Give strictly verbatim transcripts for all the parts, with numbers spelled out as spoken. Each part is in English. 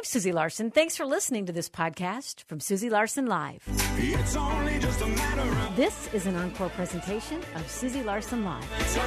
Susie Larson. Thanks for listening to this podcast from Susie Larson Live. It's only just a matter of This is an encore presentation of Susie Larson Live. so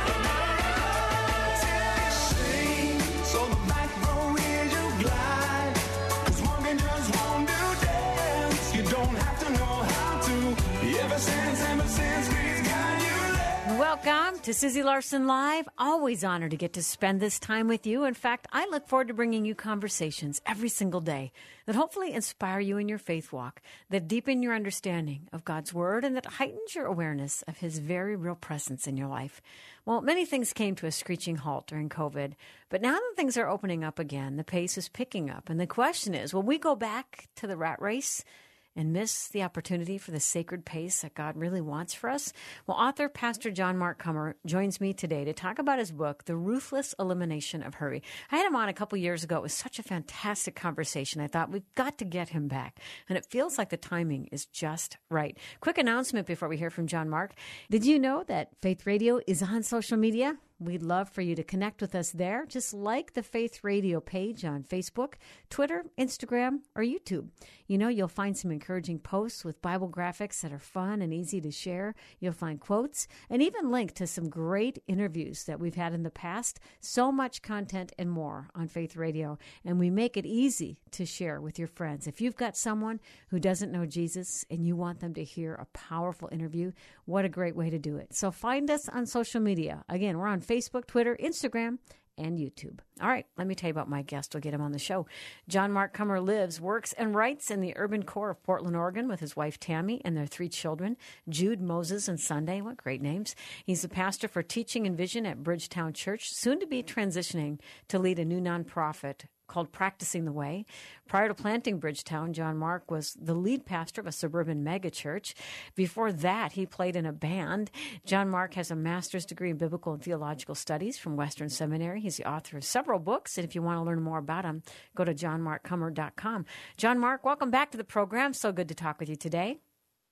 the back row is you glide. 'Cause one can just won't do dance. You don't have to know how to. Ever since, ever since, please God you left. Welcome to Susie Larson Live. Always honored to get to spend this time with you. In fact, I look forward to bringing you conversations every single day that hopefully inspire you in your faith walk, that deepen your understanding of God's Word, and that heightens your awareness of His very real presence in your life. Well, many things came to a screeching halt during COVID, but now that things are opening up again, the pace is picking up. And the question is, will we go back to the rat race and miss the opportunity for the sacred pace that God really wants for us? Well, author Pastor John Mark Comer joins me today to talk about his book, The Ruthless Elimination of Hurry. I had him on a couple years ago. It was such a fantastic conversation. I thought, we've got to get him back. And it feels like the timing is just right. Quick announcement before we hear from John Mark. Did you know that Faith Radio is on social media? We'd love for you to connect with us there. Just like the Faith Radio page on Facebook, Twitter, Instagram, or YouTube. You know, you'll find some encouraging posts with Bible graphics that are fun and easy to share. You'll find quotes and even link to some great interviews that we've had in the past. So much content and more on Faith Radio. And we make it easy to share with your friends. If you've got someone who doesn't know Jesus and you want them to hear a powerful interview, what a great way to do it. So find us on social media. Again, we're on Facebook, Twitter, Instagram, and YouTube. All right, let me tell you about my guest. We'll get him on the show. John Mark Comer lives, works, and writes in the urban core of Portland, Oregon with his wife Tammy and their three children, Jude, Moses, and Sunday. What great names. He's the pastor for teaching and vision at Bridgetown Church, soon to be transitioning to lead a new nonprofit called Practicing the Way. Prior to planting Bridgetown, John Mark was the lead pastor of a suburban megachurch. Before that, he played in a band. John Mark has a master's degree in biblical and theological studies from Western Seminary. He's the author of several books, and if you want to learn more about him, go to john mark comer dot com. John Mark, welcome back to the program. So good to talk with you today.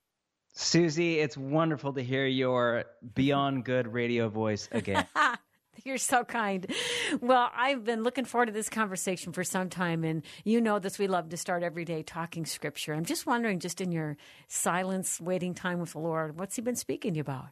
Susie, it's wonderful to hear your beyond good radio voice again. You're so kind. Well, I've been looking forward to this conversation for some time, and you know this. We love to start every day talking Scripture. I'm just wondering, just in your silence, waiting time with the Lord, what's He been speaking to you about?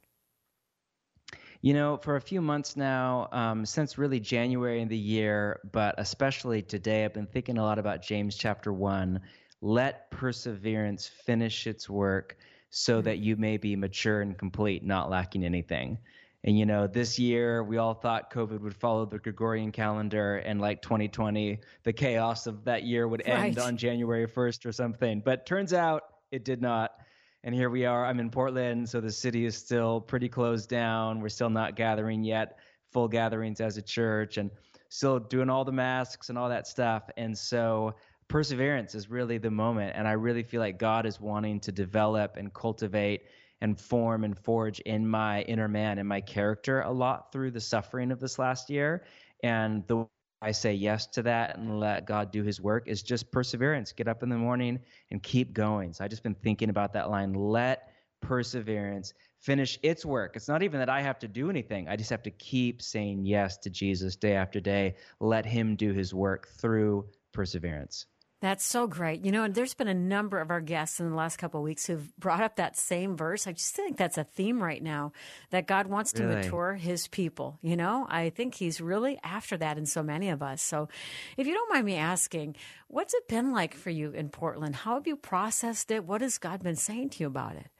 You know, for a few months now, um, since really January in the year, but especially today, I've been thinking a lot about James chapter one. Let perseverance finish its work so that you may be mature and complete, not lacking anything. And, you know, this year we all thought COVID would follow the Gregorian calendar, and like twenty twenty, the chaos of that year would end Right. on January first or something. But turns out it did not. And here we are. I'm in Portland, so the city is still pretty closed down. We're still not gathering yet, full gatherings as a church, and still doing all the masks and all that stuff. And so perseverance is really the moment. And I really feel like God is wanting to develop and cultivate and form and forge in my inner man and my character a lot through the suffering of this last year. And the way I say yes to that and let God do His work is just perseverance. Get up in the morning and keep going. So I've just been thinking about that line, let perseverance finish its work. It's not even that I have to do anything. I just have to keep saying yes to Jesus day after day. Let Him do His work through perseverance. That's so great. You know, and there's been a number of our guests in the last couple of weeks who've brought up that same verse. I just think that's a theme right now, that God wants to Really? mature His people. You know, I think He's really after that in so many of us. So if you don't mind me asking, what's it been like for you in Portland? How have you processed it? What has God been saying to you about it?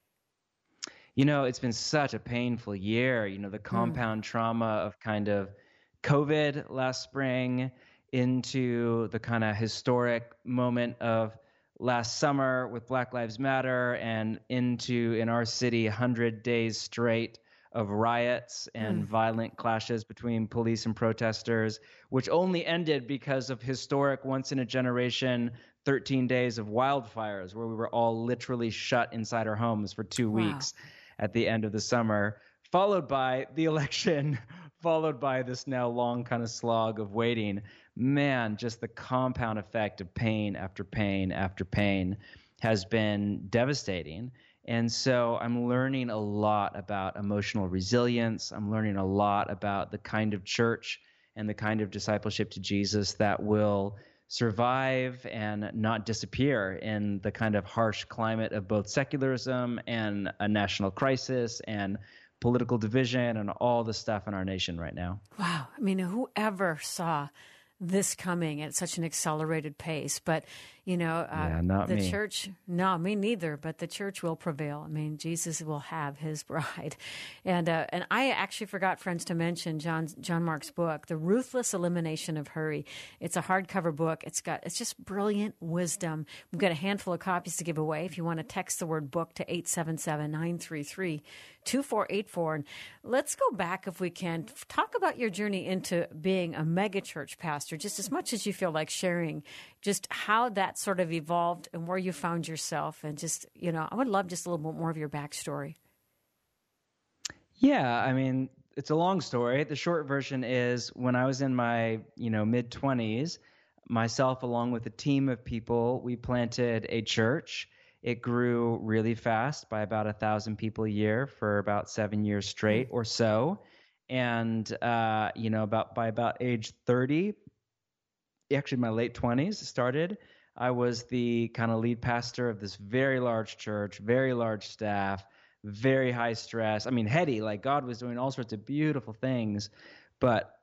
You know, it's been such a painful year. You know, the compound trauma of kind of COVID last spring into the kind of historic moment of last summer with Black Lives Matter, and into, in our city, one hundred days straight of riots and mm. violent clashes between police and protesters, which only ended because of historic, once-in-a-generation thirteen days of wildfires, where we were all literally shut inside our homes for two Wow. weeks at the end of the summer, followed by the election, followed by this now long kind of slog of waiting. Man, just the compound effect of pain after pain after pain has been devastating. And so I'm learning a lot about emotional resilience. I'm learning a lot about the kind of church and the kind of discipleship to Jesus that will survive and not disappear in the kind of harsh climate of both secularism and a national crisis and political division and all the stuff in our nation right now. Wow. I mean, whoever saw this coming at such an accelerated pace? But, you know, uh, yeah, not the me. church, no, me neither, but the church will prevail. I mean, Jesus will have his bride. And uh, and I actually forgot, friends, to mention John, John Mark's book, The Ruthless Elimination of Hurry. It's a hardcover book. It's got, it's just brilliant wisdom. We've got a handful of copies to give away. If you want to text the word book to eight seven seven, nine three three, two four eight four. And let's go back, if we can, talk about your journey into being a megachurch pastor, just as much as you feel like sharing, just how that sort of evolved and where you found yourself. And just, you know, I would love just a little bit more of your backstory. Yeah, I mean, it's a long story. The short version is when I was in my, you know, mid-twenties, myself along with a team of people, we planted a church. It grew really fast by about a thousand people a year for about seven years straight or so. And, uh, you know, about by about age thirty, actually my late twenties started, I was the kind of lead pastor of this very large church, very large staff, very high stress. I mean, heady, like God was doing all sorts of beautiful things, but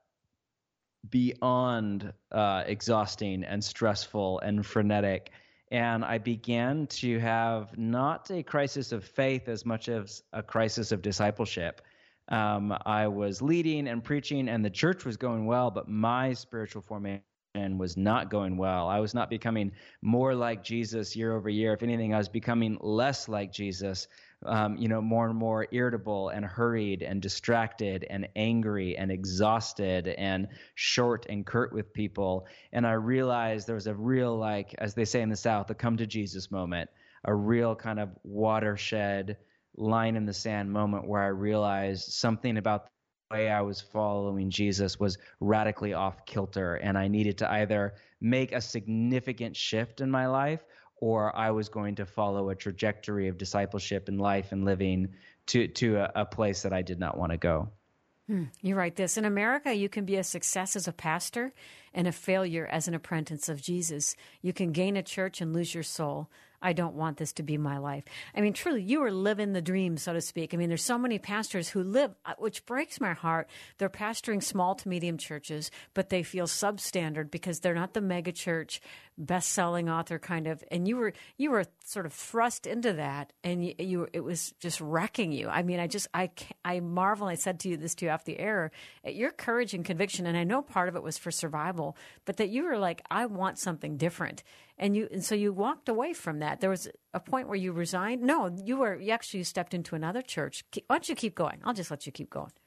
beyond uh, exhausting and stressful and frenetic. And I began to have not a crisis of faith as much as a crisis of discipleship. Um, I was leading and preaching, and the church was going well, but my spiritual formation was not going well. I was not becoming more like Jesus year over year. If anything, I was becoming less like Jesus, um, you know, more and more irritable and hurried and distracted and angry and exhausted and short and curt with people. And I realized there was a real, like, as they say in the South, a come to Jesus moment, a real kind of watershed line in the sand moment where I realized something about the way I was following Jesus was radically off kilter, and I needed to either make a significant shift in my life, or I was going to follow a trajectory of discipleship and life and living to to a, a place that I did not want to go. Hmm. You write this: in America, you can be a success as a pastor and a failure as an apprentice of Jesus. You can gain a church and lose your soul. I don't want this to be my life. I mean, truly, you are living the dream, so to speak. I mean, there's so many pastors who live, which breaks my heart. They're pastoring small to medium churches, but they feel substandard because they're not the mega church, best-selling author kind of. And you were you were sort of thrust into that, and you, you it was just wrecking you. I mean, I just I I marvel. I said to you this to you off the air at your courage and conviction, and I know part of it was for survival, but that you were like, I want something different. And you, and so you walked away from that. There was a point where you resigned. No, you were, you actually stepped into another church. Why don't you keep going? I'll just let you keep going.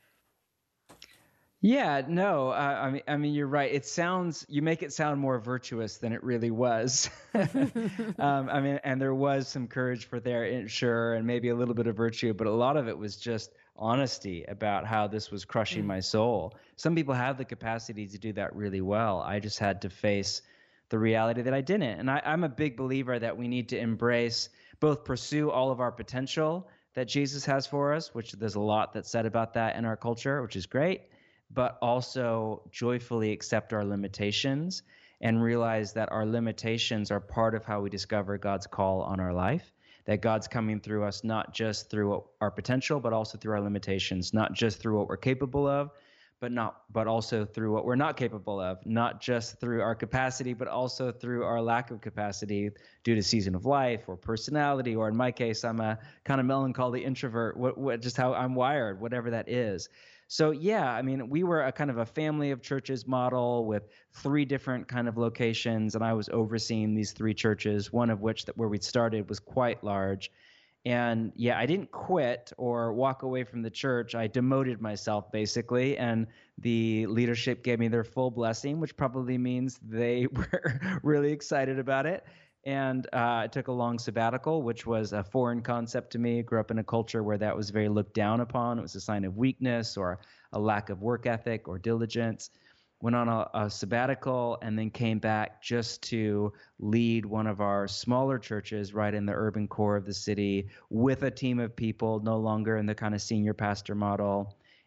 Yeah, no, uh, I mean, I mean, you're right. It sounds, you make it sound more virtuous than it really was. um, I mean, and there was some courage for there, sure, and maybe a little bit of virtue, but a lot of it was just honesty about how this was crushing mm. my soul. Some people have the capacity to do that really well. I just had to face the reality that I didn't. And I, I'm a big believer that we need to embrace, both pursue all of our potential that Jesus has for us, which there's a lot that's said about that in our culture, which is great, but also joyfully accept our limitations and realize that our limitations are part of how we discover God's call on our life, that God's coming through us not just through our potential, but also through our limitations, not just through what we're capable of, but not, but also through what we're not capable of, not just through our capacity, but also through our lack of capacity due to season of life or personality, or in my case, I'm a kind of melancholy introvert, what, what, just how I'm wired, whatever that is. So yeah, I mean, we were a kind of a family of churches model with three different kind of locations, and I was overseeing these three churches, one of which that where we started was quite large. And yeah, I didn't quit or walk away from the church. I demoted myself basically, and the leadership gave me their full blessing, which probably means they were really excited about it. And uh, I took a long sabbatical, which was a foreign concept to me. I grew up in a culture where that was very looked down upon. It was a sign of weakness or a lack of work ethic or diligence. Went on a, a sabbatical and then came back just to lead one of our smaller churches right in the urban core of the city with a team of people, no longer in the kind of senior pastor model.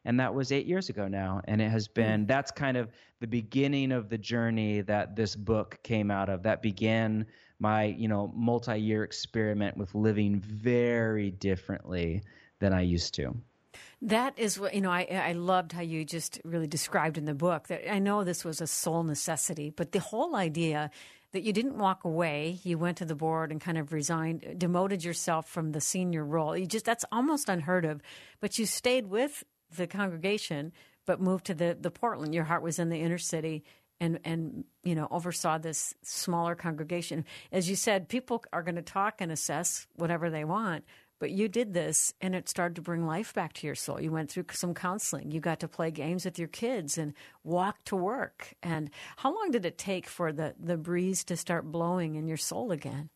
And that was eight years ago now. And it has been, mm. that's kind of the beginning of the journey that this book came out of. That began my, you know, multi-year experiment with living very differently than I used to. That is what, you know, I, I loved how you just really described in the book that I know this was a soul necessity, but the whole idea that you didn't walk away, you went to the board and kind of resigned, demoted yourself from the senior role. You just, that's almost unheard of, but you stayed with the congregation, but moved to the, the Portland. Your heart was in the inner city and, and, you know, oversaw this smaller congregation. As you said, people are going to talk and assess whatever they want, but you did this, and it started to bring life back to your soul. You went through some counseling. You got to play games with your kids and walk to work. And how long did it take for the, the breeze to start blowing in your soul again?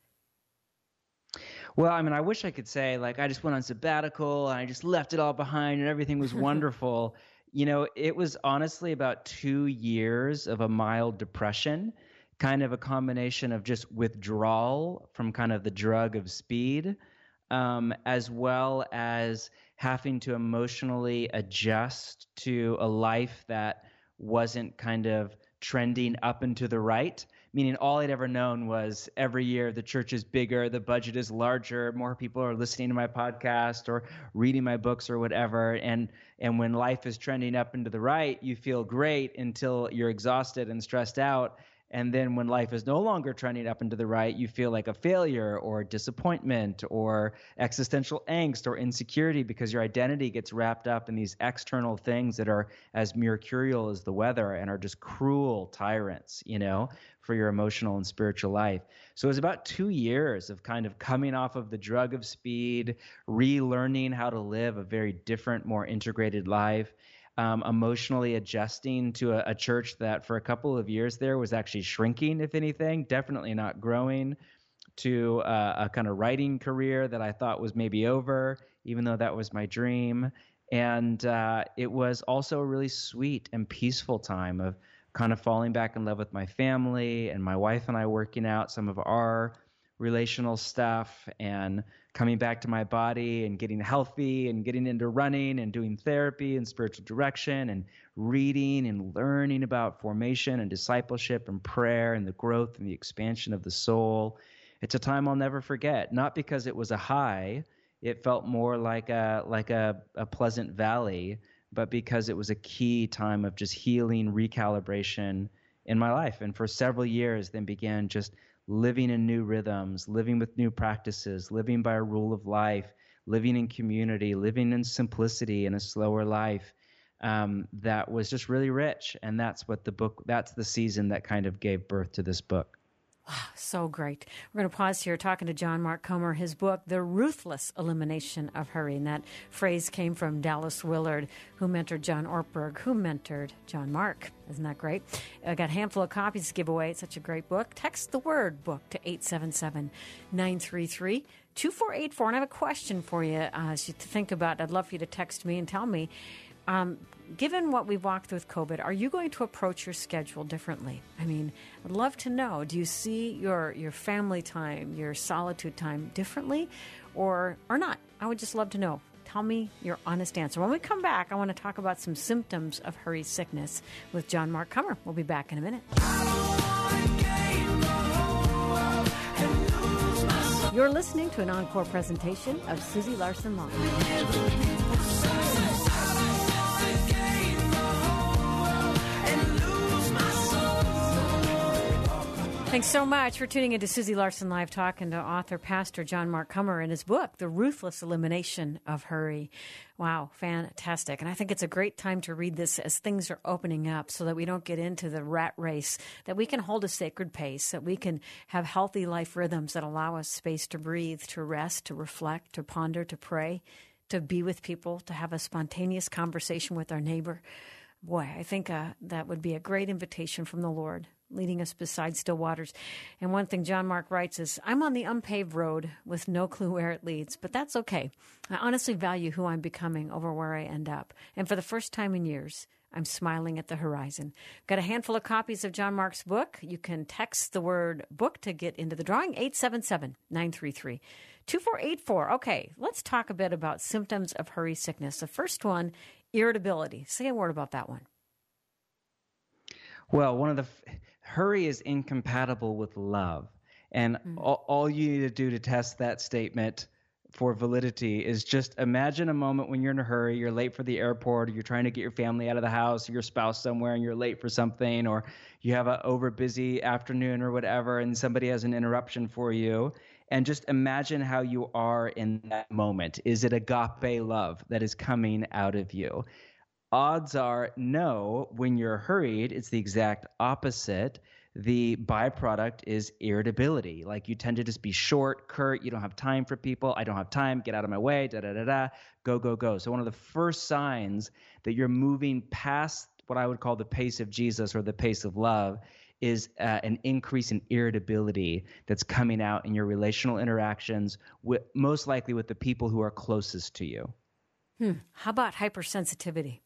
Well, I mean, I wish I could say, like, I just went on sabbatical, and I just left it all behind, and everything was wonderful. You know, it was honestly about two years of a mild depression, kind of a combination of just withdrawal from kind of the drug of speed, Um, as well as having to emotionally adjust to a life that wasn't kind of trending up and to the right, meaning all I'd ever known was every year the church is bigger, the budget is larger, more people are listening to my podcast or reading my books or whatever. And and when life is trending up and to the right, you feel great until you're exhausted and stressed out. And then when life is no longer trending up and to the right, you feel like a failure or disappointment or existential angst or insecurity because your identity gets wrapped up in these external things that are as mercurial as the weather and are just cruel tyrants, you know, for your emotional and spiritual life. So it was about two years of kind of coming off of the drug of speed, relearning how to live a very different, more integrated life. Um, emotionally adjusting to a, a church that for a couple of years there was actually shrinking, if anything, definitely not growing, to uh, a kind of writing career that I thought was maybe over, even though that was my dream. And uh, it was also a really sweet and peaceful time of kind of falling back in love with my family and my wife and I working out some of our relational stuff and coming back to my body and getting healthy and getting into running and doing therapy and spiritual direction and reading and learning about formation and discipleship and prayer and the growth and the expansion of the soul. It's a time I'll never forget, not because it was a high. It felt more like a like a, a pleasant valley, but because it was a key time of just healing, recalibration in my life. And for several years then began just living in new rhythms, living with new practices, living by a rule of life, living in community, living in simplicity in a slower life um, that was just really rich. And that's what the book, that's the season that kind of gave birth to this book. Wow, so great. We're going to pause here talking to John Mark Comer, his book, The Ruthless Elimination of Hurry. And that phrase came from Dallas Willard, who mentored John Ortberg, who mentored John Mark. Isn't that great? I got a handful of copies to give away. It's such a great book. Text the word book to eight seven seven, nine three three, two four eight four. And I have a question for you uh, as you think about. I'd love for you to text me and tell me, um, given what we've walked through with COVID, are you going to approach your schedule differently? I mean, I'd love to know, do you see your, your family time, your solitude time differently or, or not? I would just love to know. Tell me your honest answer. When we come back, I want to talk about some symptoms of hurry sickness with John Mark Comer. We'll be back in a minute. You're listening to an encore presentation of Susie Larson Live. Thanks so much for tuning into Susie Larson Live, talking to author, pastor John Mark Comer and his book, The Ruthless Elimination of Hurry. Wow, fantastic. And I think it's a great time to read this as things are opening up so that we don't get into the rat race, that we can hold a sacred pace, that we can have healthy life rhythms that allow us space to breathe, to rest, to reflect, to ponder, to pray, to be with people, to have a spontaneous conversation with our neighbor. Boy, I think uh, that would be a great invitation from the Lord, leading us beside still waters. And one thing John Mark writes is, I'm on the unpaved road with no clue where it leads, but that's okay. I honestly value who I'm becoming over where I end up. And for the first time in years, I'm smiling at the horizon. Got a handful of copies of John Mark's book. You can text the word book to get into the drawing, eight seven seven, nine three three, two four eight four. Okay, let's talk a bit about symptoms of hurry sickness. The first one Irritability. Say a word about that one. Well, one of the f- hurry is incompatible with love. And Mm. all, all you need to do to test that statement for validity is just imagine a moment when you're in a hurry, you're late for the airport, or you're trying to get your family out of the house, or your spouse somewhere, and you're late for something, or you have an over busy afternoon or whatever, and somebody has an interruption for you. And just imagine how you are in that moment. Is it agape love that is coming out of you? Odds are no. When you're hurried, it's the exact opposite. The byproduct is irritability. Like you tend to just be short, curt. You don't have time for people. I don't have time. Get out of my way. Da da da da. Go go go. So one of the first signs that you're moving past what I would call the pace of Jesus or the pace of love is uh, an increase in irritability that's coming out in your relational interactions, with, most likely with the people who are closest to you. Hmm. How about hypersensitivity?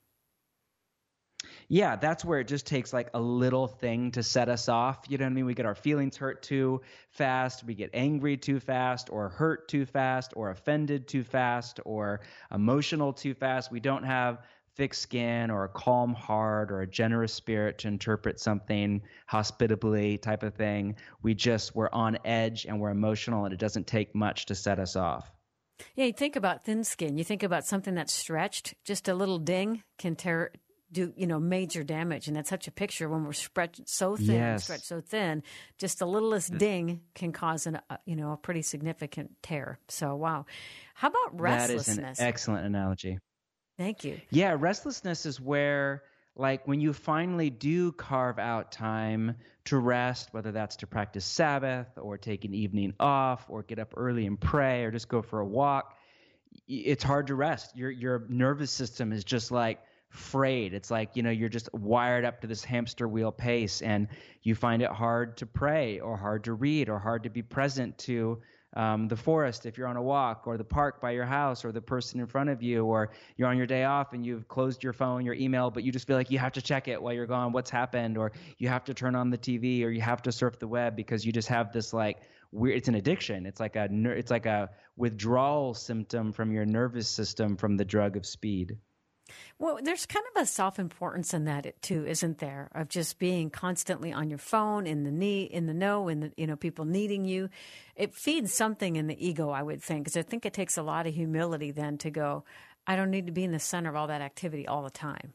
Yeah, that's where it just takes like a little thing to set us off. You know what I mean? We get our feelings hurt too fast. We get angry too fast, or hurt too fast, or offended too fast, or emotional too fast. We don't have thick skin or a calm heart or a generous spirit to interpret something hospitably type of thing. We just, we're on edge and we're emotional, and it doesn't take much to set us off. Yeah, you think about thin skin. You think about something that's stretched. Just a little ding can tear, do you know, major damage. And that's such a picture when we're stretched so thin, Yes. stretched so thin. Just the littlest ding can cause an, uh, you know, a pretty significant tear. So, wow. How about restlessness? That is an excellent analogy. Thank you. Yeah, restlessness is where, like, when you finally do carve out time to rest, whether that's to practice Sabbath or take an evening off or get up early and pray or just go for a walk, it's hard to rest. Your your nervous system is just like frayed. It's like, you know, you're just wired up to this hamster wheel pace, and you find it hard to pray or hard to read or hard to be present to Um, the forest if you're on a walk, or the park by your house, or the person in front of you, or you're on your day off and you've closed your phone, your email, but you just feel like you have to check it while you're gone. What's happened? Or you have to turn on the T V, or you have to surf the web because you just have this like weird, it's an addiction. It's like a, ner- it's like a withdrawal symptom from your nervous system from the drug of speed. Well, there's kind of a self-importance in that too, isn't there? Of just being constantly on your phone, in the knee, in the know, in the, you know, people needing you. It feeds something in the ego, I would think, because I think it takes a lot of humility then to go, I don't need to be in the center of all that activity all the time.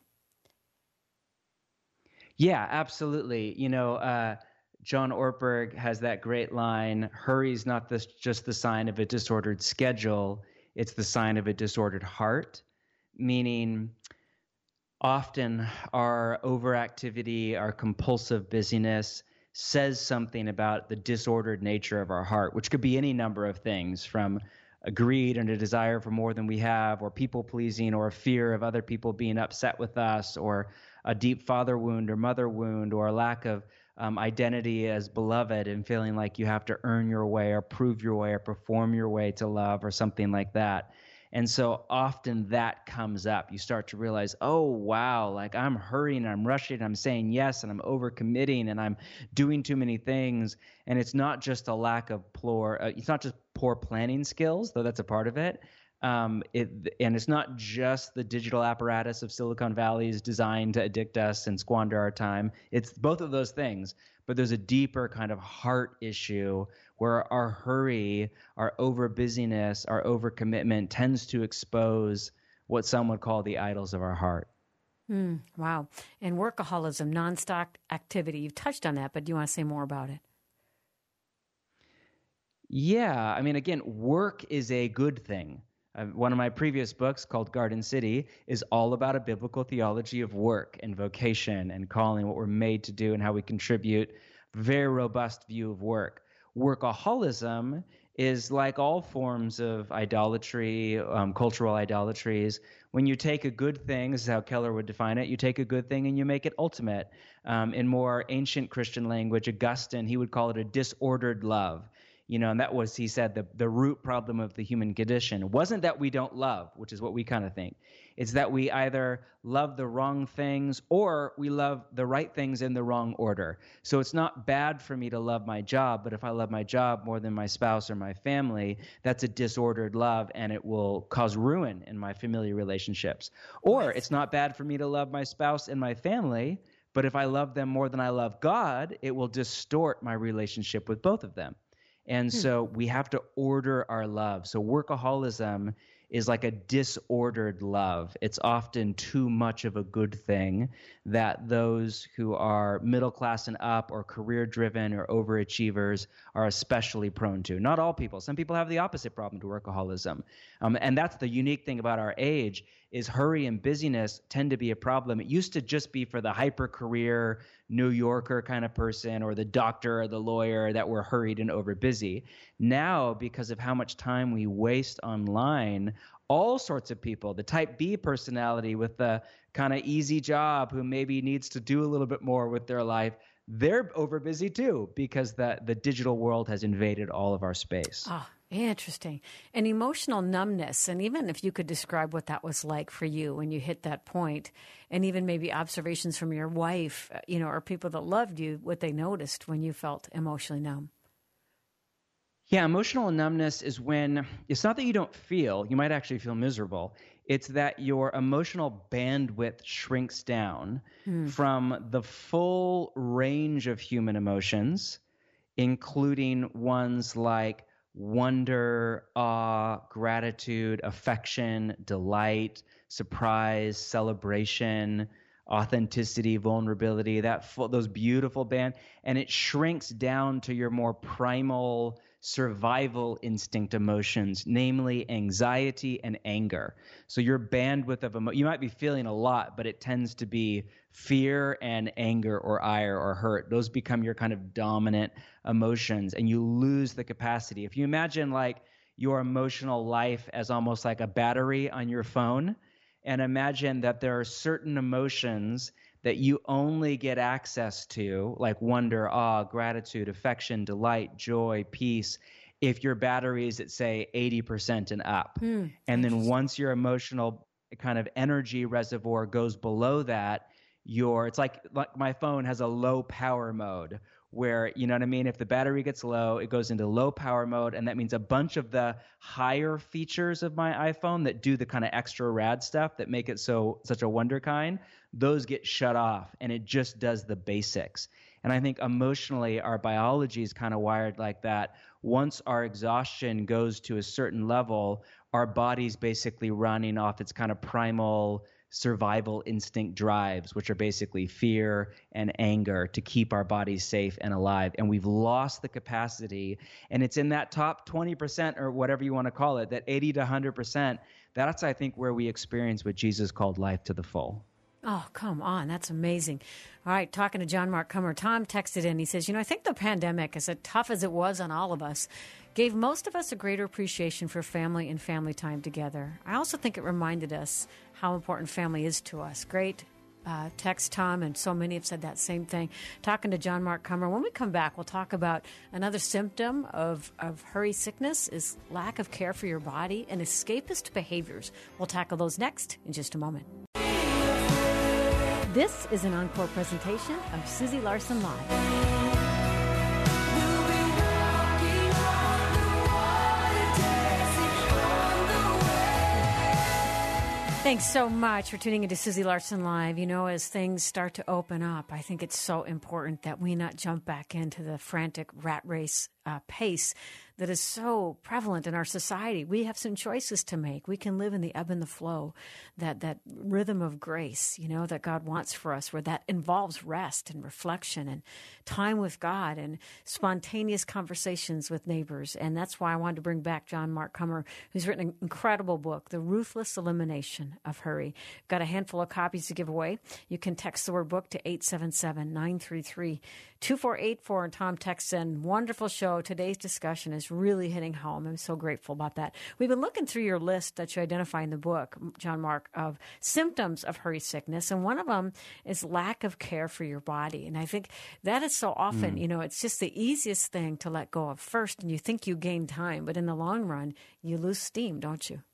Yeah, absolutely. You know, uh, John Ortberg has that great line, hurry's not this, just the sign of a disordered schedule, it's the sign of a disordered heart. Meaning, often our overactivity, our compulsive busyness says something about the disordered nature of our heart, which could be any number of things, from a greed and a desire for more than we have, or people pleasing, or a fear of other people being upset with us, or a deep father wound or mother wound, or a lack of um, identity as beloved and feeling like you have to earn your way or prove your way or perform your way to love, or something like that. And so often that comes up. You start to realize, oh, wow, like I'm hurrying, I'm rushing, I'm saying yes, and I'm overcommitting, and I'm doing too many things. And it's not just a lack of poor, uh, it's not just poor planning skills, though that's a part of it. Um, it and it's not just the digital apparatus of Silicon Valley is designed to addict us and squander our time. It's both of those things. But there's a deeper kind of heart issue where our hurry, our over busyness, our overcommitment tends to expose what some would call the idols of our heart. Mm, wow. And workaholism, nonstop activity. You've touched on that, but do you want to say more about it? Yeah. I mean, again, work is a good thing. Uh, one of my previous books, called Garden City, is all about a biblical theology of work and vocation and calling, what we're made to do and how we contribute. Very robust view of work. Workaholism is like all forms of idolatry, um, cultural idolatries. When you take a good thing, this is how Keller would define it, you take a good thing and you make it ultimate. Um, in more ancient Christian language, Augustine, he would call it a disordered love. You know, and that was, he said, the, the root problem of the human condition. It wasn't that we don't love, which is what we kind of think. It's that we either love the wrong things or we love the right things in the wrong order. So it's not bad for me to love my job, but if I love my job more than my spouse or my family, that's a disordered love and it will cause ruin in my familiar relationships. Or it's not bad for me to love my spouse and my family, but if I love them more than I love God, it will distort my relationship with both of them. And hmm. so we have to order our love. So workaholism is like a disordered love. It's often too much of a good thing that those who are middle class and up or career driven or overachievers are especially prone to. Not all people. Some people have the opposite problem to workaholism. Um, and that's the unique thing about our age is hurry and busyness tend to be a problem. It used to just be for the hyper career New Yorker kind of person or the doctor or the lawyer that were hurried and over busy. Now, because of how much time we waste online, all sorts of people, the type B personality with the kind of easy job who maybe needs to do a little bit more with their life, they're over busy too because the, the digital world has invaded all of our space. Oh, interesting. And emotional numbness, and even if you could describe what that was like for you when you hit that point, and even maybe observations from your wife, you know, or people that loved you, what they noticed when you felt emotionally numb. Yeah, emotional numbness is when it's not that you don't feel, you might actually feel miserable. It's that your emotional bandwidth shrinks down mm. from the full range of human emotions, including ones like wonder, awe, gratitude, affection, delight, surprise, celebration, authenticity, vulnerability, that full, those beautiful band, and it shrinks down to your more primal survival instinct emotions, namely anxiety and anger. So your bandwidth of emo- you might be feeling a lot, but it tends to be fear and anger or ire or hurt. Those become your kind of dominant emotions, and you lose the capacity. If you imagine like your emotional life as almost like a battery on your phone, and imagine that there are certain emotions that you only get access to, like wonder, awe, gratitude, affection, delight, joy, peace, if your battery is at, say, eighty percent and up. Mm, and then once your emotional kind of energy reservoir goes below that, your it's like, like my phone has a low power mode where, you know what I mean? If the battery gets low, it goes into low power mode, and that means a bunch of the higher features of my iPhone that do the kind of extra rad stuff that make it so such a wonder kind, those get shut off, and it just does the basics. And I think emotionally, our biology is kind of wired like that. Once our exhaustion goes to a certain level, our body's basically running off its kind of primal survival instinct drives, which are basically fear and anger to keep our bodies safe and alive. And we've lost the capacity. And it's in that top twenty percent or whatever you want to call it, that eighty to one hundred percent, that's, I think, where we experience what Jesus called life to the full. Oh, come on. That's amazing. All right. Talking to John Mark Comer, Tom texted in. He says, you know, I think the pandemic, as tough as it was on all of us, gave most of us a greater appreciation for family and family time together. I also think it reminded us how important family is to us. Great uh, text, Tom, and so many have said that same thing. Talking to John Mark Comer. When we come back, we'll talk about another symptom of, of hurry sickness is lack of care for your body and escapist behaviors. We'll tackle those next in just a moment. This is an encore presentation of Susie Larson Live. Thanks so much for tuning into Susie Larson Live. You know, as things start to open up, I think it's so important that we not jump back into the frantic rat race uh, pace that is so prevalent in our society. We have some choices to make. We can live in the ebb and the flow, that that rhythm of grace, you know, that God wants for us, where that involves rest and reflection and time with God and spontaneous conversations with neighbors. And that's why I wanted to bring back John Mark Comer, who's written an incredible book, The Ruthless Elimination of Hurry. Got a handful of copies to give away. You can text the word book to eight seven seven, nine three three, two four eight four, and Tom texts in, wonderful show. Today's discussion is really hitting home. I'm so grateful about that. We've been looking through your list that you identify in the book, John Mark, of symptoms of hurry sickness, and one of them is lack of care for your body. And I think that is so often, mm. you know, it's just the easiest thing to let go of first, and you think you gain time, but in the long run, you lose steam, don't you?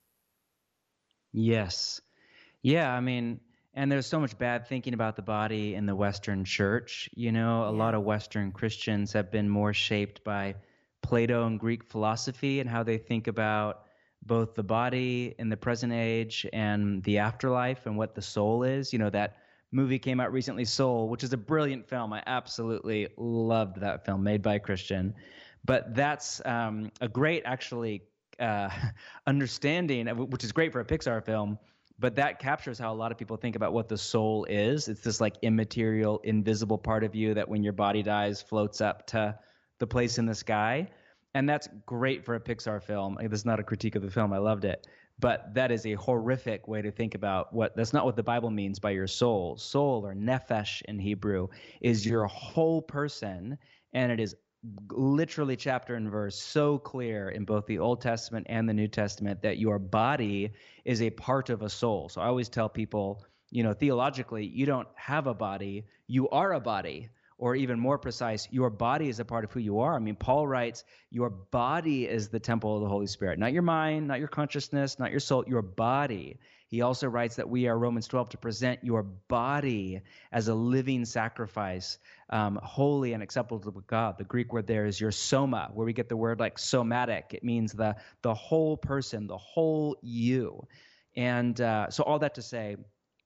Yes. Yeah, I mean, and there's so much bad thinking about the body in the Western church. You know, a yeah. lot of Western Christians have been more shaped by Plato and Greek philosophy and how they think about both the body in the present age and the afterlife and what the soul is. You know, that movie came out recently, Soul, which is a brilliant film. I absolutely loved that film, made by a Christian. But that's um, a great, actually, uh, understanding, of, which is great for a Pixar film. But that captures how a lot of people think about what the soul is. It's this like immaterial, invisible part of you that when your body dies floats up to the place in the sky. And that's great for a Pixar film. This is not a critique of the film. I loved it. But that is a horrific way to think about what – that's not what the Bible means by your soul. Soul, or nephesh in Hebrew, is your whole person, and it is literally chapter and verse so clear in both the Old Testament and the New Testament that your body is a part of a soul. So I always tell people, you know, theologically, you don't have a body, you are a body. Or even more precise, your body is a part of who you are. I mean, Paul writes, your body is the temple of the Holy Spirit. Not your mind, not your consciousness, not your soul, your body. He also writes that we are, Romans twelve, to present your body as a living sacrifice, um, holy and acceptable to God. The Greek word there is your soma, where we get the word like somatic. It means the, the whole person, the whole you. And uh, so all that to say,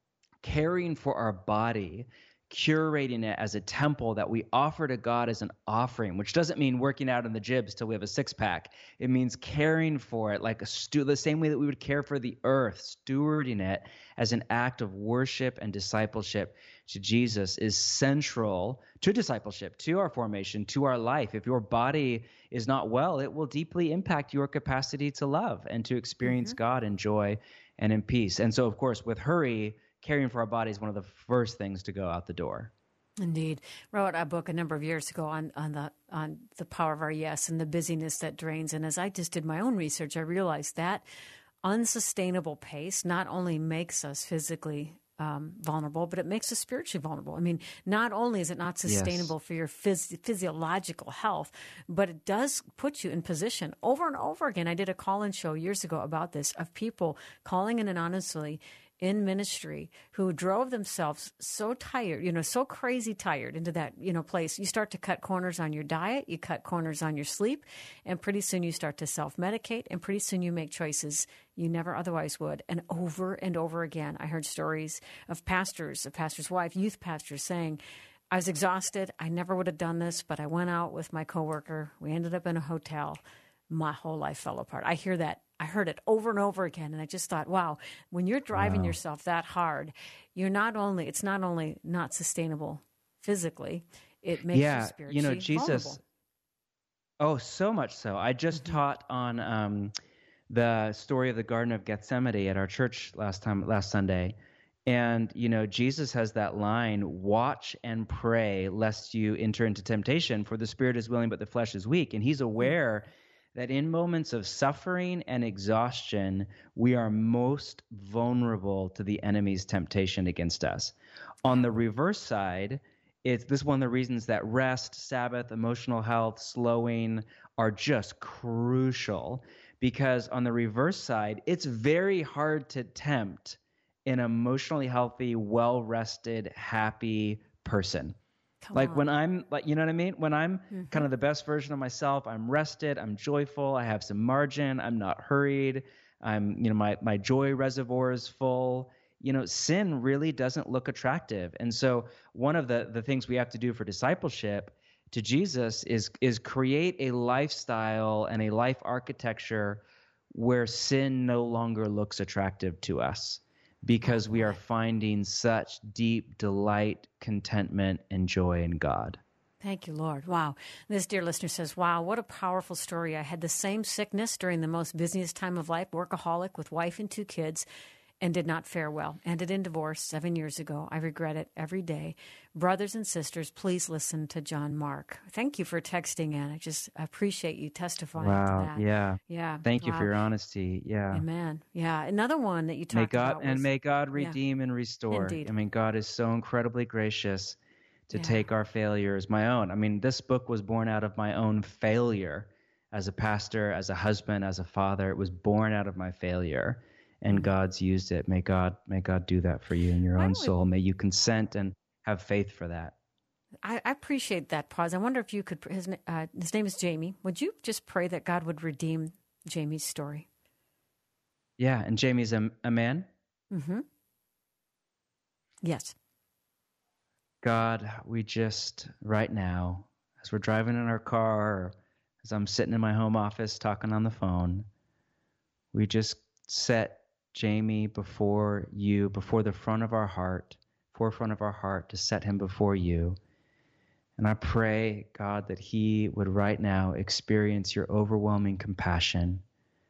caring for our body, curating it as a temple that we offer to God as an offering, which doesn't mean working out in the gym till we have a six-pack. It means caring for it like a stu- the same way that we would care for the earth, stewarding it as an act of worship and discipleship to Jesus is central to discipleship, to our formation, to our life. If your body is not well, it will deeply impact your capacity to love and to experience mm-hmm. God in joy and in peace. And so, of course, with hurry, caring for our body is one of the first things to go out the door. Indeed. Wrote a book a number of years ago on, on the on the power of our yes and the busyness that drains. And as I just did my own research, I realized that unsustainable pace not only makes us physically um, vulnerable, but it makes us spiritually vulnerable. I mean, not only is it not sustainable yes. for your phys- physiological health, but it does put you in position over and over again. I did a call-in show years ago about this, of people calling in anonymously in ministry who drove themselves so tired, you know, so crazy tired into that, you know, place. You start to cut corners on your diet, you cut corners on your sleep, and pretty soon you start to self-medicate, and pretty soon you make choices you never otherwise would. And over and over again, I heard stories of pastors, a pastor's wife, youth pastors saying, I was exhausted. I never would have done this, but I went out with my coworker. We ended up in a hotel. My whole life fell apart. I hear that. I heard it over and over again, and I just thought, wow, when you're driving wow. yourself that hard, you're not only, it's not only not sustainable physically, it makes yeah, you spiritually you know, Jesus, vulnerable. Oh, so much so. I just mm-hmm. taught on um, the story of the Garden of Gethsemane at our church last time, last Sunday. And, you know, Jesus has that line, watch and pray lest you enter into temptation, for the spirit is willing, but the flesh is weak. And he's aware mm-hmm. that in moments of suffering and exhaustion, we are most vulnerable to the enemy's temptation against us. On the reverse side, it's this is one of the reasons that rest, Sabbath, emotional health, slowing are just crucial, because on the reverse side, it's very hard to tempt an emotionally healthy, well-rested, happy person. Come like on. When I'm like, you know what I mean? When I'm mm-hmm. kind of the best version of myself, I'm rested, I'm joyful, I have some margin, I'm not hurried, I'm, you know, my, my joy reservoir is full. You know, sin really doesn't look attractive. And so one of the, the things we have to do for discipleship to Jesus is, is create a lifestyle and a life architecture where sin no longer looks attractive to us, because we are finding such deep delight, contentment, and joy in God. Thank you, Lord. Wow. This dear listener says, wow, what a powerful story. I had the same sickness during the most busiest time of life, workaholic with wife and two kids. and did not fare well. Ended in divorce seven years ago. I regret it every day. Brothers and sisters, please listen to John Mark. Thank you for texting in. I just appreciate you testifying Wow. to that. Yeah. Yeah. Thank you wow. for your honesty. Yeah. Amen. Yeah. Another one that you May talked God about and was, may God yeah. redeem and restore. Indeed. I mean, God is so incredibly gracious to Yeah. take our failures, my own. I mean, this book was born out of my own failure as a pastor, as a husband, as a father. It was born out of my failure, and God's used it. May God, may God do that for you in your Why own don't we- soul. May you consent and have faith for that. I, I appreciate that pause. I wonder if you could, his, uh, his name is Jamie. Would you just pray that God would redeem Jamie's story? Yeah, and Jamie's a, a man. Mm-hmm. Yes. God, we just, right now, as we're driving in our car, or as I'm sitting in my home office talking on the phone, we just set Jamie before you, before the front of our heart, forefront of our heart, to set him before you. And I pray, God, that he would right now experience your overwhelming compassion,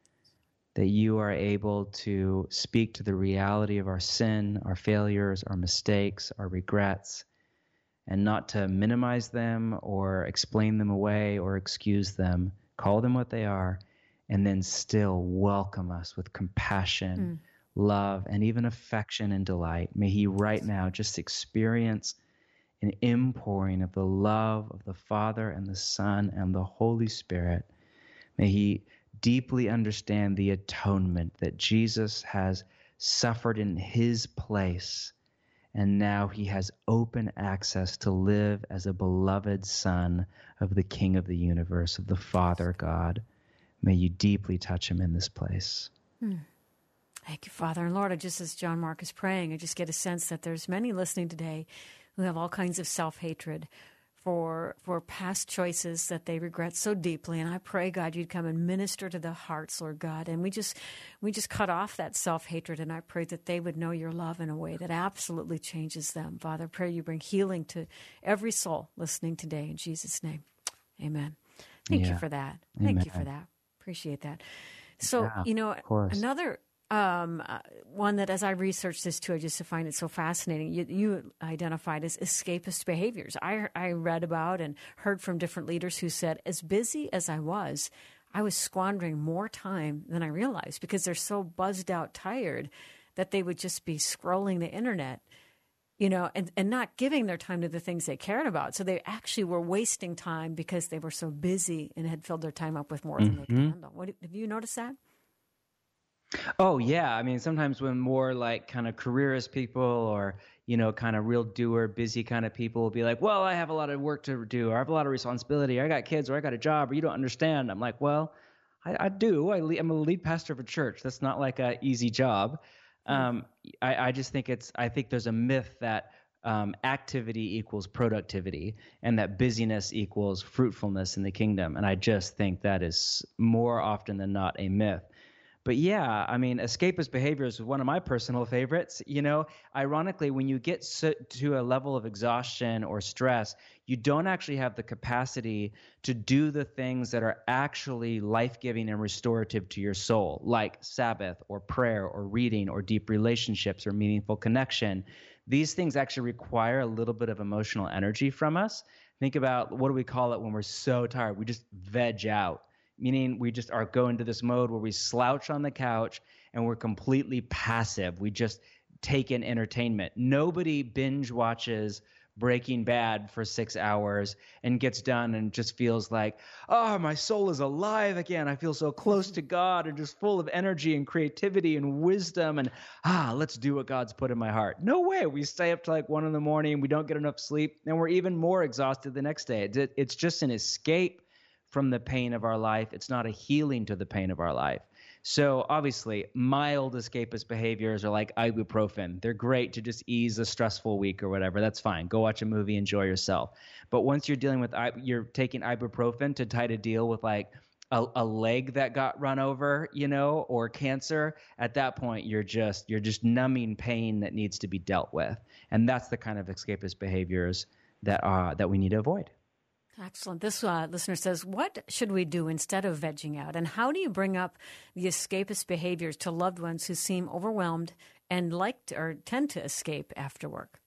that you are able to speak to the reality of our sin, our failures, our mistakes, our regrets, and not to minimize them or explain them away or excuse them. Call them what they are, and then still welcome us with compassion, mm. love, and even affection and delight. May he right now just experience an impouring of the love of the Father and the Son and the Holy Spirit. May he deeply understand the atonement that Jesus has suffered in his place, and now he has open access to live as a beloved son of the King of the universe, of the Father God. May you deeply touch him in this place. Hmm. Thank you, Father. And Lord, I just as John Mark is praying, I just get a sense that there's many listening today who have all kinds of self-hatred for for past choices that they regret so deeply. And I pray, God, you'd come and minister to the hearts, Lord God. And we just we just cut off that self-hatred, and I pray that they would know your love in a way that absolutely changes them. Father, I pray you bring healing to every soul listening today in Jesus' name. Amen. Thank yeah. you for that. Thank Amen. you for that. Appreciate that. So, yeah, you know, of course. another Um, uh, one that as I researched this too, I just find it so fascinating. You, you identified as escapist behaviors. I, I read about and heard from different leaders who said, as busy as I was, I was squandering more time than I realized because they're so buzzed out, tired that they would just be scrolling the internet, you know, and, and not giving their time to the things they cared about. So they actually were wasting time because they were so busy and had filled their time up with more mm-hmm. than they could handle. What, have you noticed that? Oh, yeah. I mean, sometimes when more like kind of careerist people or, you know, kind of real doer, busy kind of people will be like, well, I have a lot of work to do, or I have a lot of responsibility, or I got kids, or I got a job, or you don't understand. I'm like, well, I, I do. I lead, I'm a lead pastor of a church. That's not like a easy job. Um, I, I just think it's, I think there's a myth that um, activity equals productivity and that busyness equals fruitfulness in the kingdom. And I just think that is more often than not a myth. But yeah, I mean, escapist behavior is one of my personal favorites. You know, ironically, when you get so, to a level of exhaustion or stress, you don't actually have the capacity to do the things that are actually life-giving and restorative to your soul, like Sabbath or prayer or reading or deep relationships or meaningful connection. These things actually require a little bit of emotional energy from us. Think about, what do we call it when we're so tired? We just veg out. Meaning we just are go into this mode where we slouch on the couch and we're completely passive. We just take in entertainment. Nobody binge watches Breaking Bad for six hours and gets done and just feels like, oh, my soul is alive again. I feel so close to God and just full of energy and creativity and wisdom and, ah, let's do what God's put in my heart. No way. We stay up till like one in the morning. We don't get enough sleep, and we're even more exhausted the next day. It's just an escape from the pain of our life. It's not a healing to the pain of our life. So obviously, mild escapist behaviors are like ibuprofen. They're great to just ease a stressful week or whatever. That's fine. Go watch a movie, enjoy yourself. But once you're dealing with, you're taking ibuprofen to try to deal with like a, a leg that got run over, you know, or cancer, at that point, you're just, you're just numbing pain that needs to be dealt with. And that's the kind of escapist behaviors that uh, that we need to avoid. Excellent. This uh, listener says, what should we do instead of vegging out? And how do you bring up the escapist behaviors to loved ones who seem overwhelmed and like to, or tend to escape after work?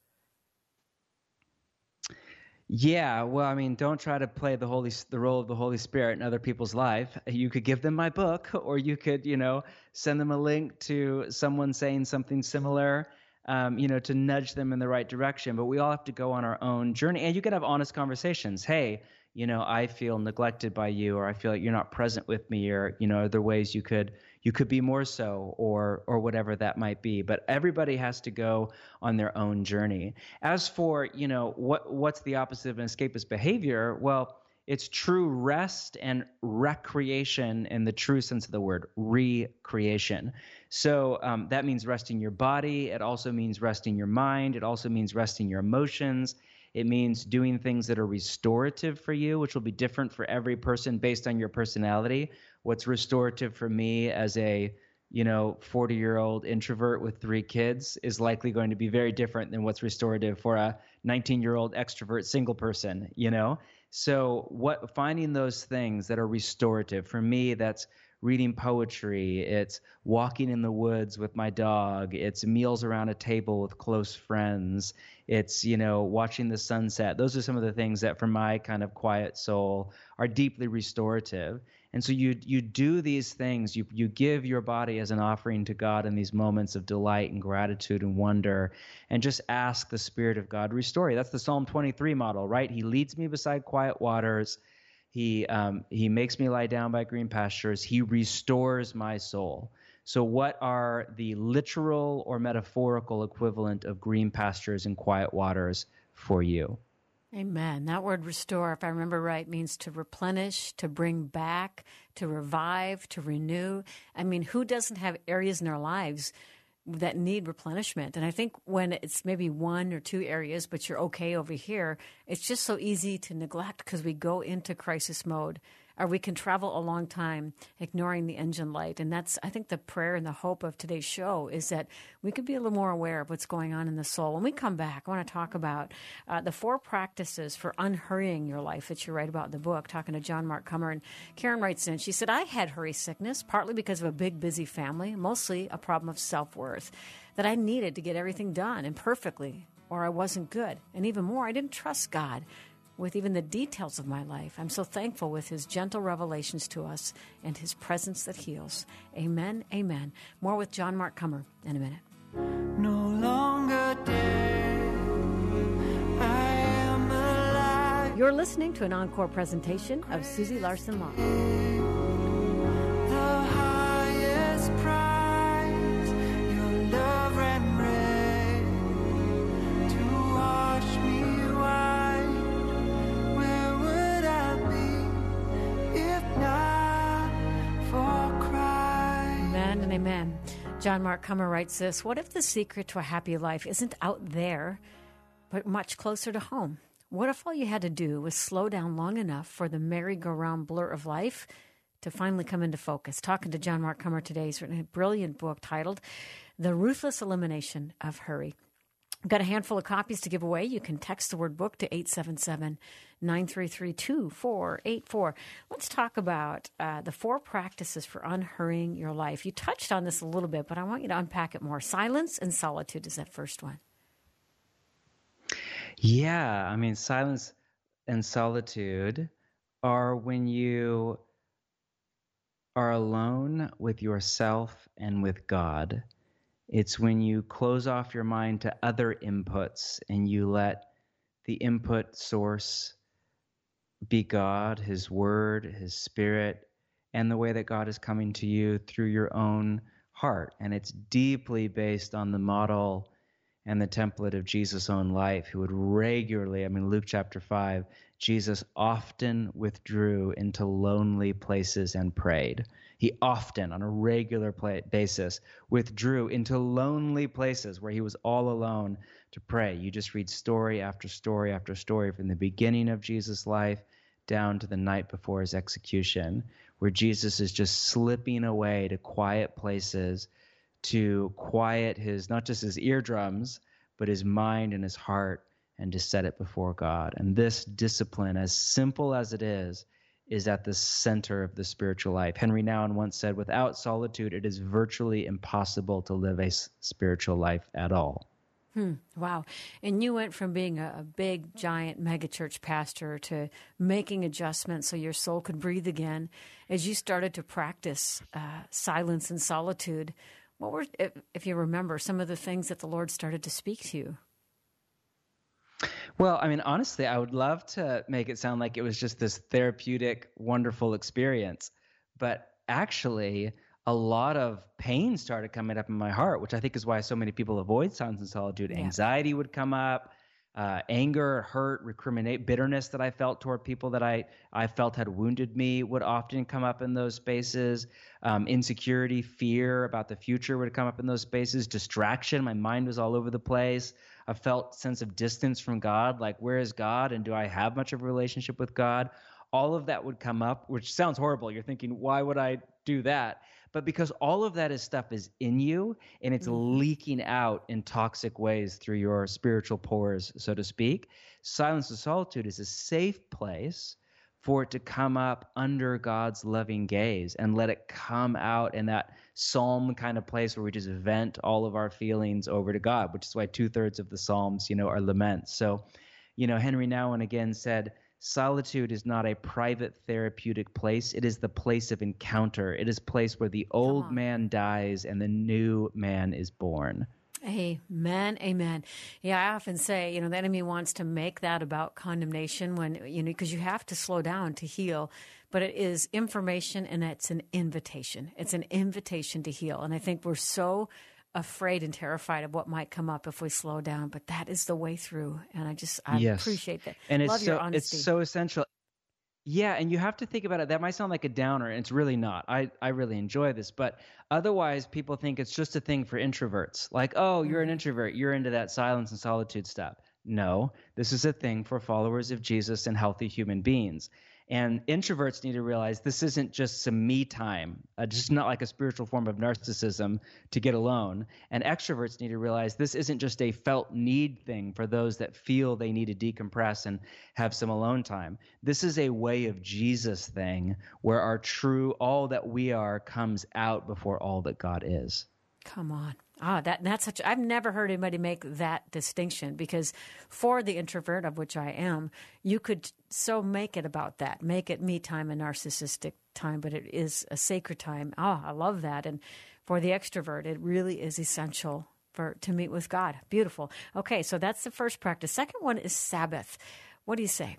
Yeah, well, I mean, don't try to play the Holy, the role of the Holy Spirit in other people's life. You could give them my book, or you could, you know, send them a link to someone saying something similar, um, you know, to nudge them in the right direction. But we all have to go on our own journey, and you can have honest conversations. Hey, you know, I feel neglected by you, or I feel like you're not present with me, or, you know, are there ways you could you could be more so, or or whatever that might be. But everybody has to go on their own journey. As for, you know, what what's the opposite of an escapist behavior? Well, it's true rest and recreation in the true sense of the word, recreation. So um, that means resting your body. It also means resting your mind. It also means resting your emotions. It means doing things that are restorative for you, which will be different for every person based on your personality. What's restorative for me as a, you know, forty-year-old introvert with three kids is likely going to be very different than what's restorative for a nineteen-year-old extrovert single person, you know? So what finding those things that are restorative, for me, that's reading poetry, it's walking in the woods with my dog, it's meals around a table with close friends, it's, you know, watching the sunset. Those are some of the things that for my kind of quiet soul are deeply restorative. And so you you do these things, you you give your body as an offering to God in these moments of delight and gratitude and wonder, and just ask the Spirit of God to restore you. That's the Psalm twenty-three model, right? He leads me beside quiet waters. He um, he makes me lie down by green pastures. He restores my soul. So what are the literal or metaphorical equivalent of green pastures and quiet waters for you? Amen. That word restore, if I remember right, means to replenish, to bring back, to revive, to renew. I mean, who doesn't have areas in their lives that need replenishment? And I think when it's maybe one or two areas, but you're okay over here, it's just so easy to neglect because we go into crisis mode, or we can travel a long time ignoring the engine light. And that's, I think, the prayer and the hope of today's show is that we could be a little more aware of what's going on in the soul. When we come back, I want to talk about uh, the four practices for unhurrying your life that you write about in the book, talking to John Mark Comer. And Karen writes in, she said, I had hurry sickness, partly because of a big, busy family, mostly a problem of self-worth, that I needed to get everything done and perfectly, or I wasn't good. And even more, I didn't trust God with even the details of my life. I'm so thankful with his gentle revelations to us and his presence that heals. Amen, amen. More with John Mark Comer in a minute. No longer dead, I am alive. You're listening to an encore presentation of Susie Larson Law. The highest prize, your love ran red to wash me white. Where would I be if not for Christ? Amen and amen. John Mark Comer writes this, what if the secret to a happy life isn't out there, but much closer to home? What if all you had to do was slow down long enough for the merry-go-round blur of life to finally come into focus? Talking to John Mark Comer today, he's written a brilliant book titled The Ruthless Elimination of Hurry. I've got a handful of copies to give away. You can text the word book to eight seven seven, nine three three, two four eight four. Let's talk about uh, the four practices for unhurrying your life. You touched on this a little bit, but I want you to unpack it more. Silence and solitude is that first one. Yeah, I mean, silence and solitude are when you are alone with yourself and with God. It's when you close off your mind to other inputs and you let the input source be God, His Word, His Spirit, and the way that God is coming to you through your own heart. And it's deeply based on the model and the template of Jesus' own life, who would regularly, I mean, Luke chapter five, Jesus often withdrew into lonely places and prayed. He often, on a regular play, basis, withdrew into lonely places where he was all alone to pray. You just read story after story after story from the beginning of Jesus' life down to the night before his execution, where Jesus is just slipping away to quiet places to quiet his, not just his eardrums, but his mind and his heart and to set it before God. And this discipline, as simple as it is, is at the center of the spiritual life. Henry Nouwen once said, without solitude, it is virtually impossible to live a s- spiritual life at all. Hmm. Wow. And you went from being a, a big, giant megachurch pastor to making adjustments so your soul could breathe again. As you started to practice uh, silence and solitude, what were, if, if you remember, some of the things that the Lord started to speak to you? Well, I mean, honestly, I would love to make it sound like it was just this therapeutic, wonderful experience. But actually, a lot of pain started coming up in my heart, which I think is why so many people avoid silence and solitude. Yeah. Anxiety would come up, uh, anger, hurt, recriminate, bitterness that I felt toward people that I, I felt had wounded me would often come up in those spaces. Um, insecurity, fear about the future would come up in those spaces. Distraction, my mind was all over the place. I felt sense of distance from God, like where is God and do I have much of a relationship with God? All of that would come up, which sounds horrible. You're thinking, why would I do that? But because all of that is stuff is in you and it's mm-hmm. leaking out in toxic ways through your spiritual pores, so to speak, silence and solitude is a safe place for it to come up under God's loving gaze and let it come out in that psalm kind of place where we just vent all of our feelings over to God, which is why two thirds of the Psalms, you know, are laments. So, you know, Henry Nouwen again said, solitude is not a private therapeutic place. It is the place of encounter. It is a place where the old man dies and the new man is born. Amen. Amen. Yeah, I often say, you know, the enemy wants to make that about condemnation when, you know, because you have to slow down to heal. But it is information and it's an invitation. It's an invitation to heal. And I think we're so afraid and terrified of what might come up if we slow down. But that is the way through. And I just, I yes. appreciate that. And Love it's your so, honesty. It's so essential. Yeah, and you have to think about it. That might sound like a downer, and it's really not. I, I really enjoy this, but otherwise people think it's just a thing for introverts. Like, oh, you're an introvert. You're into that silence and solitude stuff. No, this is a thing for followers of Jesus and healthy human beings. And introverts need to realize this isn't just some me time, uh, just not like a spiritual form of narcissism to get alone. And extroverts need to realize this isn't just a felt need thing for those that feel they need to decompress and have some alone time. This is a way of Jesus thing where our true, all that we are comes out before all that God is. Come on. Ah, that that's such. I've never heard anybody make that distinction because for the introvert, of which I am, you could so make it about that, make it me time and narcissistic time, but it is a sacred time. Ah, I love that. And for the extrovert, it really is essential for to meet with God. Beautiful. Okay, so that's the first practice. Second one is Sabbath. What do you say?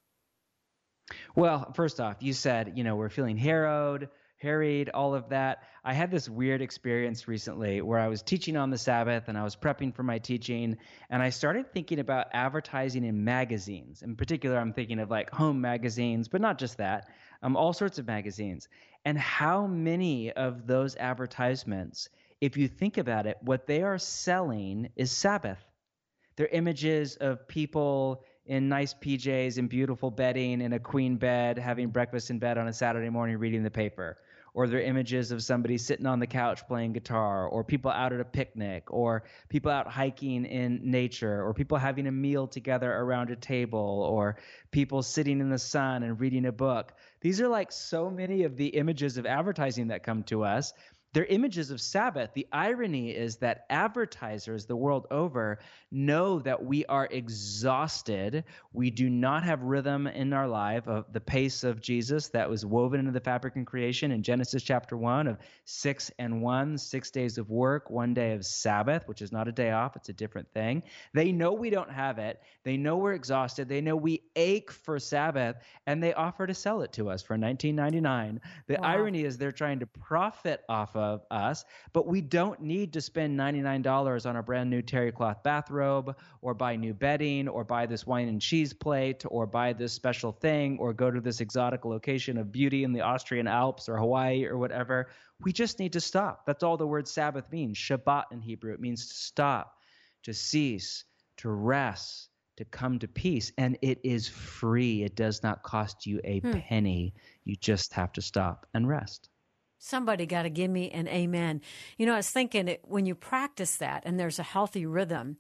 Well, first off, you said, you know, we're feeling harrowed. harried, all of that. I had this weird experience recently where I was teaching on the Sabbath and I was prepping for my teaching, and I started thinking about advertising in magazines. In particular, I'm thinking of like home magazines, but not just that, um, all sorts of magazines. And how many of those advertisements, if you think about it, what they are selling is Sabbath. They're images of people in nice P Js and beautiful bedding in a queen bed, having breakfast in bed on a Saturday morning, reading the paper. Or they're images of somebody sitting on the couch playing guitar, or people out at a picnic, or people out hiking in nature, or people having a meal together around a table, or people sitting in the sun and reading a book. These are like so many of the images of advertising that come to us. They're images of Sabbath. The irony is that advertisers the world over know that we are exhausted. We do not have rhythm in our life of the pace of Jesus that was woven into the fabric in creation in Genesis chapter one of six and one, six days of work, one day of Sabbath, which is not a day off. It's a different thing. They know we don't have it. They know we're exhausted. They know we ache for Sabbath, and they offer to sell it to us for nineteen ninety-nine. The Wow. irony is they're trying to profit off of of us, but we don't need to spend ninety-nine dollars on a brand new terry cloth bathrobe, or buy new bedding, or buy this wine and cheese plate, or buy this special thing, or go to this exotic location of beauty in the Austrian Alps or Hawaii or whatever. We just need to stop. That's all the word Sabbath means. Shabbat in Hebrew. It means to stop, to cease, to rest, to come to peace. And it is free. It does not cost you a hmm. penny. You just have to stop and rest. Somebody got to give me an amen. You know, I was thinking it, when you practice that and there's a healthy rhythm,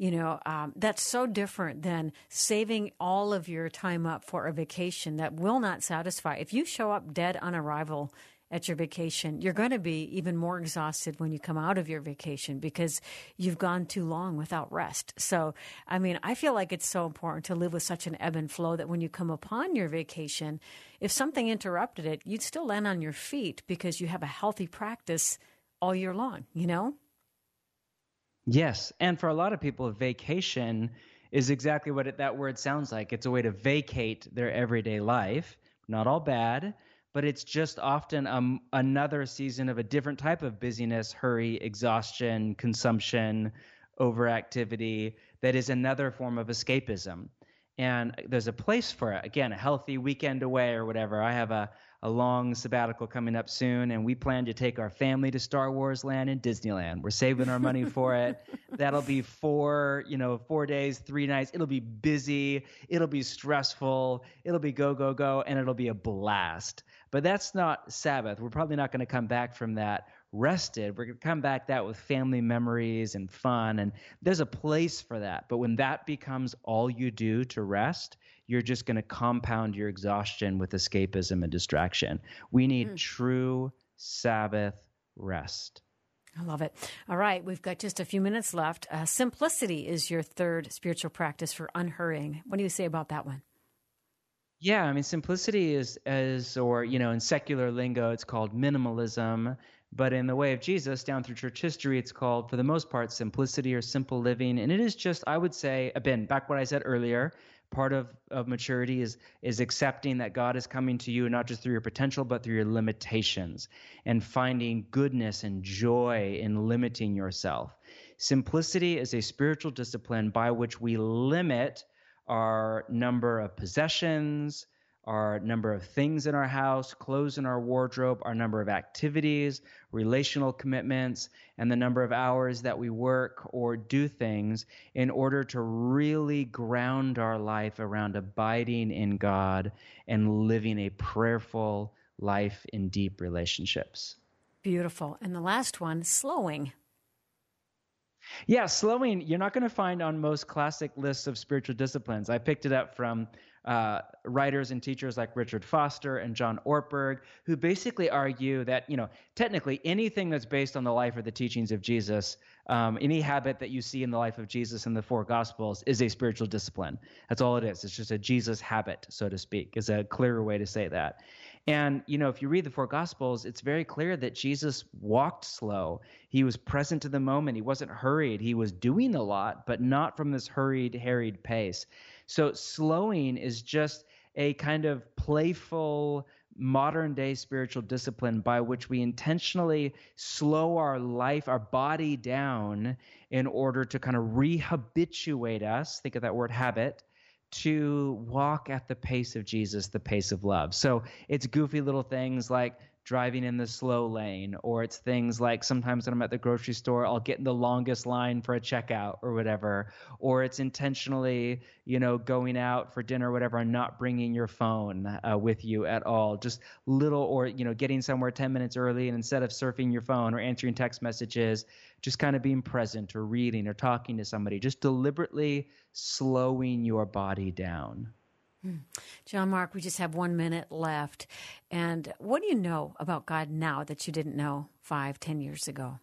You know, um, that's so different than saving all of your time up for a vacation that will not satisfy. If you show up dead on arrival at your vacation, you're going to be even more exhausted when you come out of your vacation because you've gone too long without rest. So, I mean, I feel like it's so important to live with such an ebb and flow that when you come upon your vacation, if something interrupted it, you'd still land on your feet because you have a healthy practice all year long, you know? Yes. And for a lot of people, vacation is exactly what it, that word sounds like. It's a way to vacate their everyday life. Not all bad, but it's just often um, another season of a different type of busyness, hurry, exhaustion, consumption, overactivity that is another form of escapism. And there's a place for it. Again, a healthy weekend away or whatever. I have a, a long sabbatical coming up soon, and we plan to take our family to Star Wars Land in Disneyland. We're saving our money for it. That'll be four, you know, four days, three nights. It'll be busy. It'll be stressful. It'll be go, go, go, and it'll be a blast. But that's not Sabbath. We're probably not going to come back from that rested. We're going to come back that with family memories and fun, and there's a place for that. But when that becomes all you do to rest, you're just going to compound your exhaustion with escapism and distraction. We need mm. true Sabbath rest. I love it. All right, we've got just a few minutes left. Uh, simplicity is your third spiritual practice for unhurrying. What do you say about that one? Yeah, I mean, simplicity is, as, or, you know, in secular lingo, it's called minimalism. But in the way of Jesus, down through church history, it's called, for the most part, simplicity or simple living. And it is just, I would say, again, back what I said earlier, part of, of maturity is is accepting that God is coming to you not just through your potential, but through your limitations, and finding goodness and joy in limiting yourself. Simplicity is a spiritual discipline by which we limit our number of possessions, our number of things in our house, clothes in our wardrobe, our number of activities, relational commitments, and the number of hours that we work or do things in order to really ground our life around abiding in God and living a prayerful life in deep relationships. Beautiful. And the last one, slowing. Yeah, slowing, you're not going to find on most classic lists of spiritual disciplines. I picked it up from uh, writers and teachers like Richard Foster and John Ortberg, who basically argue that, you know, technically anything that's based on the life or the teachings of Jesus, um, any habit that you see in the life of Jesus in the four Gospels is a spiritual discipline. That's all it is. It's just a Jesus habit, so to speak, is a clearer way to say that. And, you know, if you read the four Gospels, it's very clear that Jesus walked slow. He was present to the moment. He wasn't hurried. He was doing a lot, but not from this hurried, harried pace. So slowing is just a kind of playful, modern-day spiritual discipline by which we intentionally slow our life, our body down in order to kind of rehabituate us, think of that word habit, to walk at the pace of Jesus, the pace of love. So it's goofy little things like driving in the slow lane, or it's things like sometimes when I'm at the grocery store, I'll get in the longest line for a checkout or whatever, or it's intentionally, you know, going out for dinner or whatever and not bringing your phone uh, with you at all. Just little, or, you know, getting somewhere ten minutes early and instead of surfing your phone or answering text messages, just kind of being present or reading or talking to somebody, just deliberately slowing your body down. John Mark, we just have one minute left. And what do you know about God now that you didn't know five, ten years ago?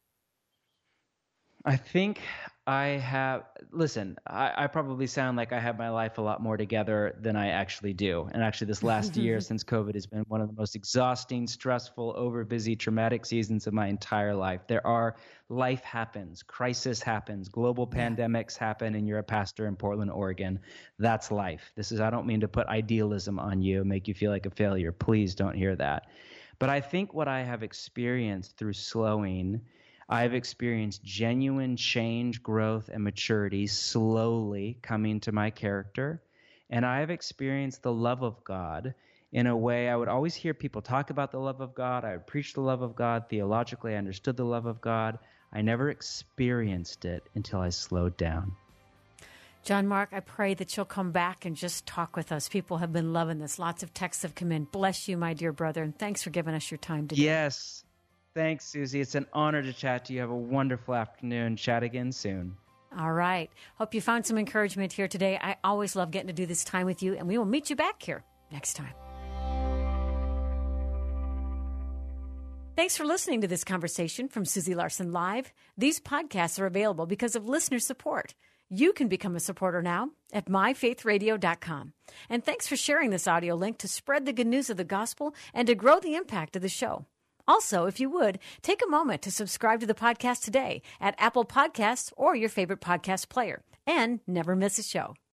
I think I have, listen, I, I probably sound like I have my life a lot more together than I actually do. And actually this last year since COVID has been one of the most exhausting, stressful, overbusy, traumatic seasons of my entire life. There are, life happens, crisis happens, global yeah. pandemics happen, and you're a pastor in Portland, Oregon. That's life. This is, I don't mean to put idealism on you, make you feel like a failure. Please don't hear that. But I think what I have experienced through slowing, I've experienced genuine change, growth, and maturity slowly coming to my character. And I have experienced the love of God in a way I would always hear people talk about the love of God. I would preach the love of God. Theologically, I understood the love of God. I never experienced it until I slowed down. John Mark, I pray that you'll come back and just talk with us. People have been loving this. Lots of texts have come in. Bless you, my dear brother, and thanks for giving us your time today. Yes. Thanks, Susie. It's an honor to chat to you. Have a wonderful afternoon. Chat again soon. All right. Hope you found some encouragement here today. I always love getting to do this time with you, and we will meet you back here next time. Thanks for listening to this conversation from Susie Larson Live. These podcasts are available because of listener support. You can become a supporter now at my faith radio dot com. And thanks for sharing this audio link to spread the good news of the gospel and to grow the impact of the show. Also, if you would, take a moment to subscribe to the podcast today at Apple Podcasts or your favorite podcast player, and never miss a show.